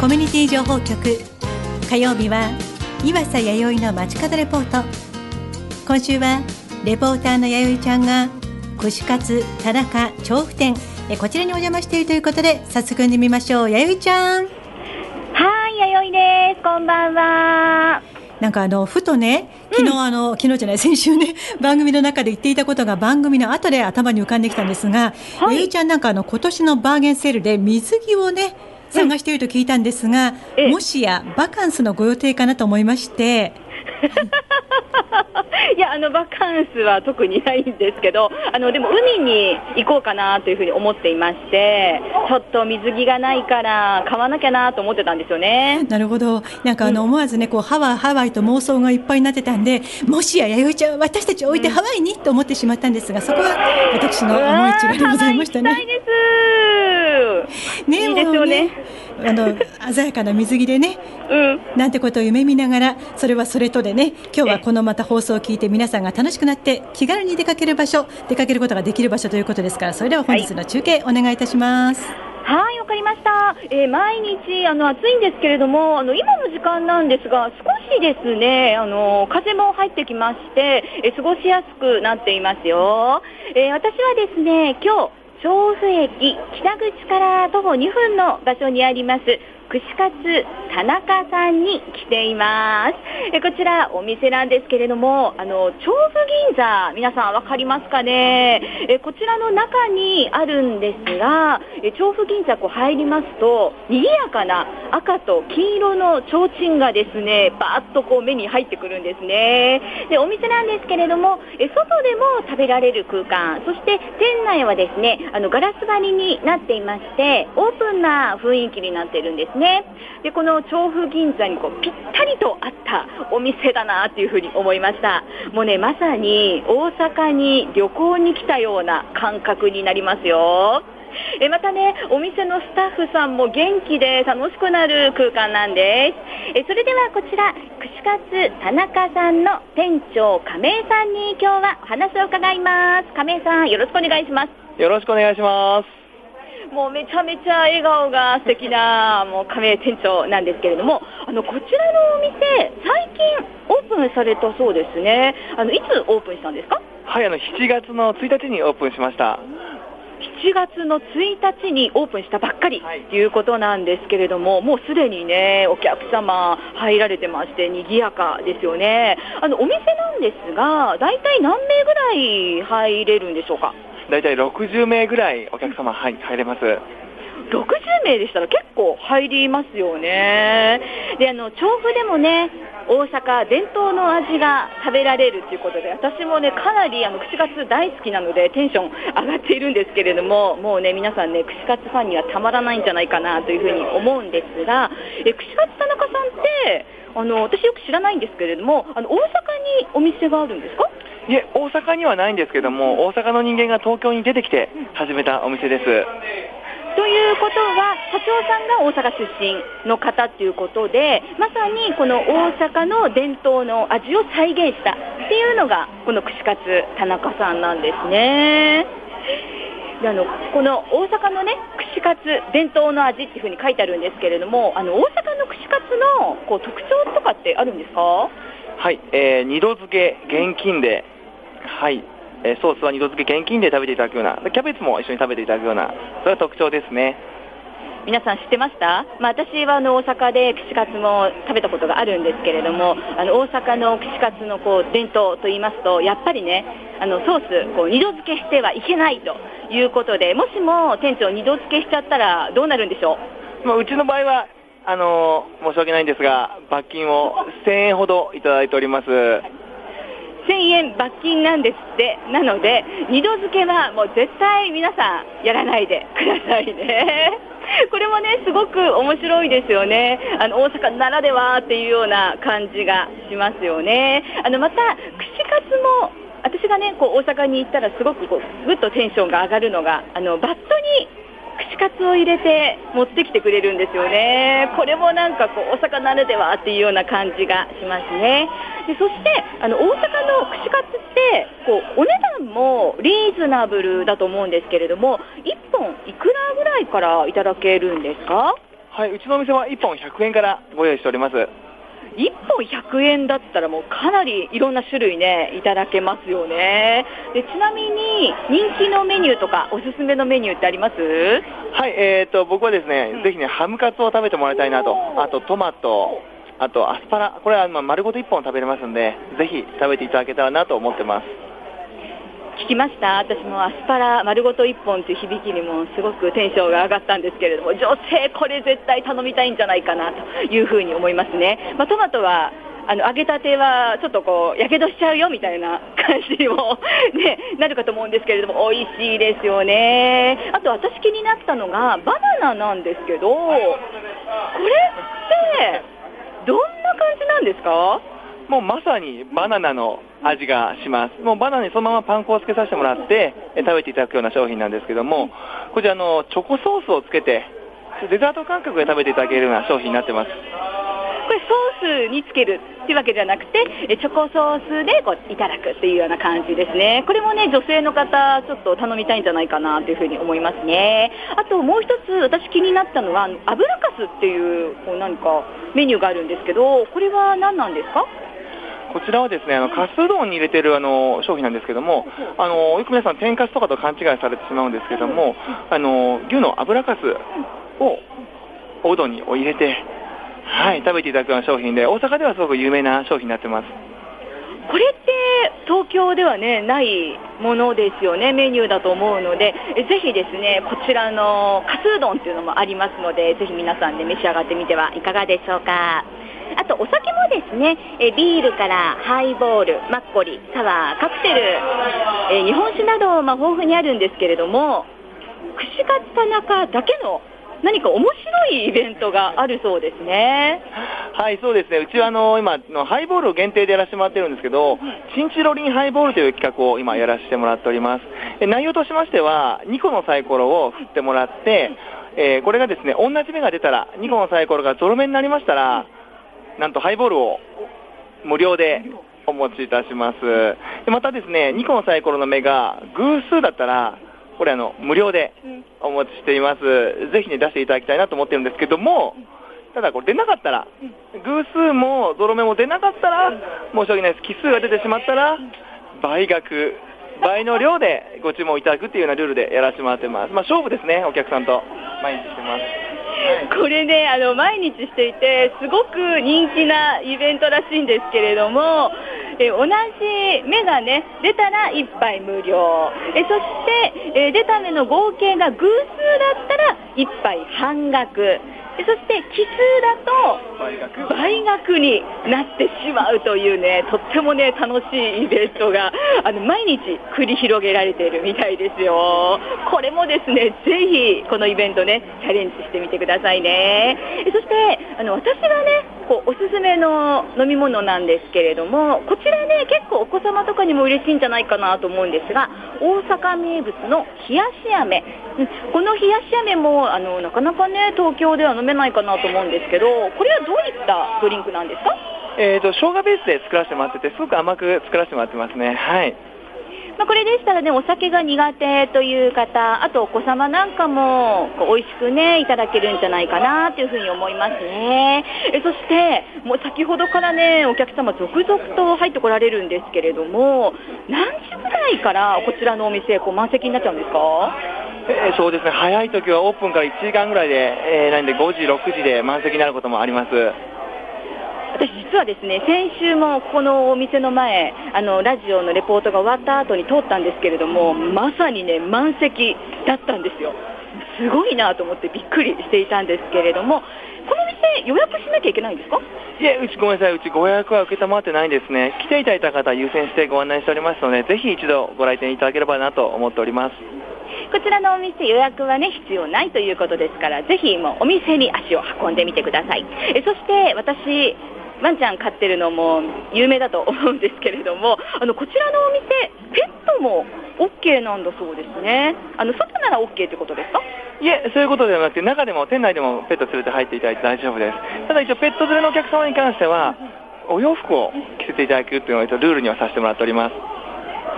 コミュニティ情報局、火曜日は岩佐弥生の街角レポート。今週はレポーターの弥生ちゃんが串カツ田中調布店、こちらにお邪魔しているということで、早速読んでみましょう。弥生ちゃん。 はい、弥生です。こんばんは。 なんかふとね、昨日じゃない、先週ね、番組の中で言っていたことが番組の後で頭に浮かんできたんですが、弥生ちゃんなんか今年のバーゲンセールで水着をね、探していると聞いたんですが、もしやバカンスのご予定かなと思いましていや、バカンスは特にないんですけど、でも海に行こうかなというふうに思っていまして、ちょっと水着がないから買わなきゃなと思ってたんですよね。 なるほど。なんか思わずね、ハワイと妄想がいっぱいになってたんで、もしや弥生ちゃんは私たちを置いてハワイにと思ってしまったんですが、そこは私の思い違いでございましたね。 ハワイ行きたいです。ね、いいですよね。 鮮やかな水着でね、なんてことを夢見ながら、それはそれとでね、今日はこのまた放送を聞いて皆さんが楽しくなって気軽に出かけることができる場所ということですから、それでは本日の中継お願いいたします。 はい、わかりました。毎日暑いんですけれども、今の時間なんですが、少しですね、風も入ってきまして、過ごしやすくなっていますよ。私はですね、今日調布駅北口から徒歩2分の場所にあります串カツ田中さんに来ています。こちらお店なんですけれども、調布銀座、皆さんわかりますかね。こちらの中にあるんですが、調布銀座入りますと、賑やかな赤と金色の提灯がですね、バーッと目に入ってくるんですね。で、お店なんですけれども、外でも食べられる空間、そして店内はですね、ガラス張りになっていまして、オープンな雰囲気になっているんですね。で、この調布銀座にぴったりとあったお店だなというふうに思いました。もうね、まさに大阪に旅行に来たような感覚になりますよ。またね、お店のスタッフさんも元気で楽しくなる空間なんです。それではこちら串カツ田中さんの店長亀井さんに今日はお話を伺います。亀井さん、よろしくお願いします。 よろしくお願いします。 もうめちゃめちゃ笑顔が素敵なもう亀井店長なんですけれども、こちらのお店最近オープンされたそうですね。いつオープンしたんですか？ はい、7月の1日にオープンしました。 7月の1日にオープンしたばっかりということなんですけれども、もうすでにね、お客様入られてまして賑やかですよね。お店なんですが、だいたい何名ぐらい入れるんでしょうか？ だいたい60名ぐらいお客様入れます。 60名でしたら結構入りますよね。で、調布でもね、大阪伝統の味が食べられるということで、私もね、かなり串カツ大好きなのでテンション上がっているんですけれども、もうね、皆さんね、串カツファンにはたまらないんじゃないかなというふうに思うんですが、串カツ田中さんって私よく知らないんですけれども、大阪にお店があるんですか？ いえ、大阪にはないんですけども、大阪の人間が東京に出てきて始めたお店です。 ということは、社長さんが大阪出身の方ということで、まさにこの大阪の伝統の味を再現したっていうのがこの串カツ田中さんなんですね。で、この大阪のね、串カツ伝統の味っていうふうに書いてあるんですけれども、大阪の串カツの特徴とかってあるんですか？ はい、二度漬け現金で、はい、ソースは二度漬け現金で食べていただくような、キャベツも一緒に食べていただくような、それが特徴ですね。 皆さん知ってました？私は大阪で串カツも食べたことがあるんですけれども、大阪の串カツの伝統といいますと、やっぱりね、ソース二度漬けしてはいけないということで、もしも店長二度漬けしちゃったらどうなるんでしょう？ うちの場合は申し訳ないんですが、罰金を1000円ほどいただいております。 1000円罰金なんですって。なので二度漬けはもう絶対皆さんやらないでくださいね。これもね、すごく面白いですよね。大阪ならではっていうような感じがしますよね。また串カツも私がね、大阪に行ったらすごくぐっとテンションが上がるのが、バットに串カツを入れて持ってきてくれるんですよね。これもなんか大阪ならではっていうような感じがしますね。で、そして大阪の串カツってお値段もリーズナブルだと思うんですけれども、1本いくらぐらいからいただけるんですか？ はい、うちのお店は1本100円からご用意しております。 1本100円だったらもうかなりいろんな種類ねいただけますよね。でちなみに人気のメニューとかおすすめのメニューってあります？ はい、僕はですね、ぜひねハムカツを食べてもらいたいなと、あとトマト、あとアスパラ、これは丸ごと1本食べれますんで、ぜひ食べていただけたらなと思ってます。 聞きました。私もアスパラ丸ごと1本という響きにもすごくテンションが上がったんですけれども、女性これ絶対頼みたいんじゃないかなというふうに思いますね。トマトは揚げたてはちょっとこうやけどしちゃうよみたいな感じにも、ね、なるかと思うんですけれども、美味しいですよね。あと私気になったのがバナナなんですけど、これってどんな感じなんですか？ もうまさにバナナの味がします。もうバナナにそのままパン粉をつけさせてもらって食べていただくような商品なんですけども、こちらチョコソースをつけてデザート感覚で食べていただけるような商品になってます。 これソースにつけるっていうわけじゃなくて、チョコソースでこういただくっていうような感じですね。これもね女性の方ちょっと頼みたいんじゃないかなというふうに思いますね。あともう一つ私気になったのは油かすっていう何かメニューがあるんですけど、これは何なんですか？ こちらはですね、かすうどんに入れてる商品なんですけども、よく皆さん天かすとかと勘違いされてしまうんですけども、牛の油かすをおうどんに入れて、はい、食べていただくような商品で、大阪ではすごく有名な商品になってます。 これって東京ではねないものですよね、メニューだと思うので、ぜひですねこちらのかすうどんっていうのもありますので、ぜひ皆さんで召し上がってみてはいかがでしょうか。あとお酒もですね、ビールからハイボール、マッコリ、サワー、カクテル、日本酒など、豊富にあるんですけれども、串カツ田中だけの何か面白いイベントがあるそうですね。 はい、そうですね。うちは今のハイボールを限定でやらせてもらってるんですけど、チンチロリンハイボールという企画を今やらせてもらっております。内容としましては2個のサイコロを振ってもらって、これがですね同じ目が出たら、2個のサイコロがゾロ目になりましたら、なんとハイボールを無料でお持ちいたします。でまたですね、2個のサイコロの目が偶数だったら、これ無料でお持ちしています。ぜひね出していただきたいなと思ってるんですけども、ただこれ出なかったら、偶数もゾロ目も出なかったら申し訳ないです。奇数が出てしまったら倍の量でご注文いただくっていうようなルールでやらせてもらってます。勝負ですね、お客さんと毎日してます。 これね毎日していてすごく人気なイベントらしいんですけれども、同じ目がね出たら1杯無料、そして、出た目の合計が偶数だったら1杯半額、そして奇数だと倍額になってしまうというね、とってもね楽しいイベントが毎日繰り広げられているみたいですよ。これもですねぜひこのイベントねチャレンジしてみてくださいね。そして私はねおすすめの飲み物なんですけれども、こちらね結構お子様とかにも嬉しいんじゃないかなと思うんですが、大阪名物の冷やし飴、この冷やし飴もなかなかね東京では飲めないかなと思うんですけど、これはどういったドリンクなんですか？ 生姜ベースで作らせてもらってて、すごく甘く作らせてもらってますね。はい。 これでしたらねお酒が苦手という方、あとお子様なんかも美味しくねいただけるんじゃないかなというふうに思いますね。そしてもう先ほどからねお客様続々と入ってこられるんですけれども、何時ぐらいからこちらのお店満席になっちゃうんですか？ そうですね、早い時はオープンから1時間ぐらいで、なんで5時6時で満席になることもあります。 私実はですね先週もこのお店の前ラジオのレポートが終わった後に通ったんですけれども、まさにね満席だったんですよ。すごいなと思ってびっくりしていたんですけれども、この店予約しなきゃいけないんですか？ いえ、ごめんなさい、うちご予約は受けたまってないんですね。来ていただいた方優先してご案内しておりますので、ぜひ一度ご来店いただければなと思っております。 こちらのお店予約はね必要ないということですから、ぜひもうお店に足を運んでみてください。そして私ワンちゃん飼ってるのも有名だと思うんですけれども、こちらのお店ペットも OK なんだそうですね。外なら OK ということですか？ いえ、そういうことではなくて、中でも店内でもペット連れて入っていただいて大丈夫です。ただ一応ペット連れのお客様に関してはお洋服を着せていただくというのをルールにはさせてもらっております。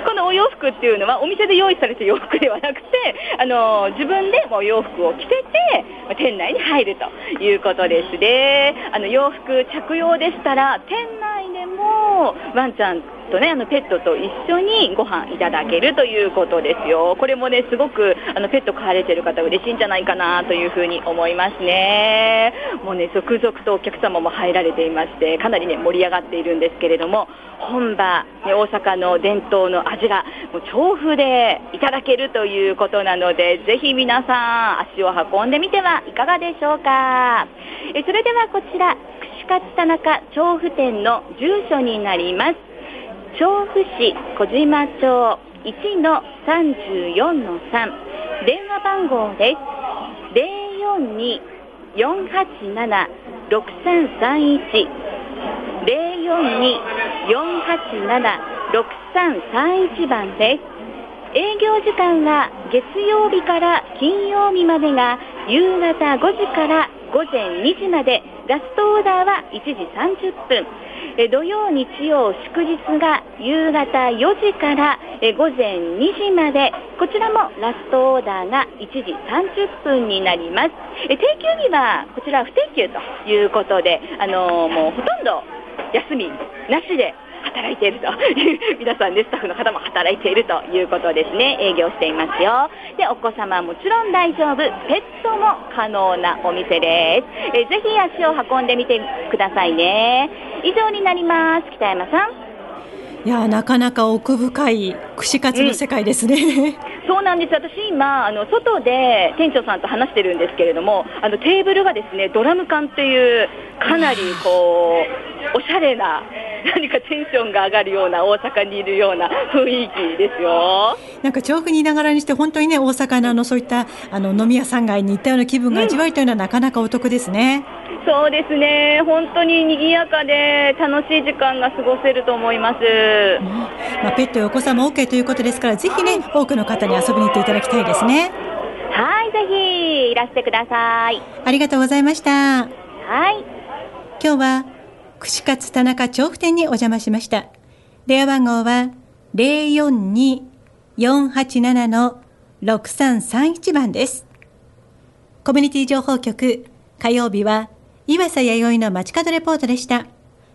このお洋服っていうのはお店で用意された洋服ではなくて、自分でお洋服を着せて店内に入るということですね。洋服着用でしたら店内でもワンちゃんとね、ペットと一緒にご飯いただけるということですよ。これもね、すごくペット飼われてる方嬉しいんじゃないかなというふうに思いますね。もうね、続々とお客様も入られていまして、かなりね盛り上がっているんですけれども、本場、ね、大阪の伝統の味がもう調布でいただけるということなので、ぜひ皆さん足を運んでみてはいかがでしょうか。それではこちら串カツ田中調布店の住所になります。調布市小島町 1-34-3、 電話番号です。 042-487-6331 042-487-6331 番です。営業時間は月曜日から金曜日までが夕方5時から午前2時まで、ラストオーダーは1時30分、土曜日曜祝日が夕方4時から午前2時まで、こちらもラストオーダーが1時30分になります。定休日はこちら不定休ということで、もうほとんど休みなしで働いているという皆さんね、スタッフの方も働いているということですね。営業していますよ。で、お子様はもちろん大丈夫、ペットも可能なお店です。ぜひ足を運んでみてくださいね。以上になります。北山さん。 いや、なかなか奥深い串カツの世界ですね、 そうなんです。私今外で店長さんと話してるんですけれども、テーブルがですね、ドラム缶っていうかなりこうおしゃれな、何かテンションが上がるような、大阪にいるような雰囲気ですよ。 なんか調布にいながらにして本当にね、大阪のそういった飲み屋さん街に行ったような気分が味わえるというのはなかなかお得ですね。 そうですね、本当に賑やかで楽しい時間が過ごせると思います。 ペットやお子さんも OK ということですから、ぜひね、多くの方に遊びに行っていただきたいですね。 はい、ぜひいらしてください。 ありがとうございました。 はい。 今日は串カツ田中調布店にお邪魔しました。電話番号は 042-487-6331 番です。コミュニティ情報局、火曜日は岩佐弥生の街角レポートでした。